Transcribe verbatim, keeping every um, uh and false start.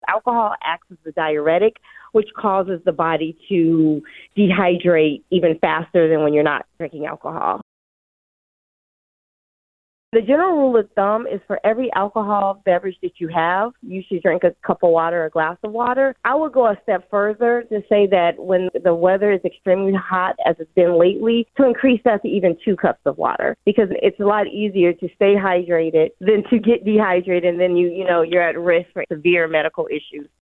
Alcohol acts as a diuretic, which causes the body to dehydrate even faster than when you're not drinking alcohol. The general rule of thumb is for every alcohol beverage that you have, you should drink a cup of water or a glass of water. I would go a step further to say that when the weather is extremely hot, as it's been lately, to increase that to even two cups of water, because it's a lot easier to stay hydrated than to get dehydrated, and then you, you know, you're at risk for severe medical issues.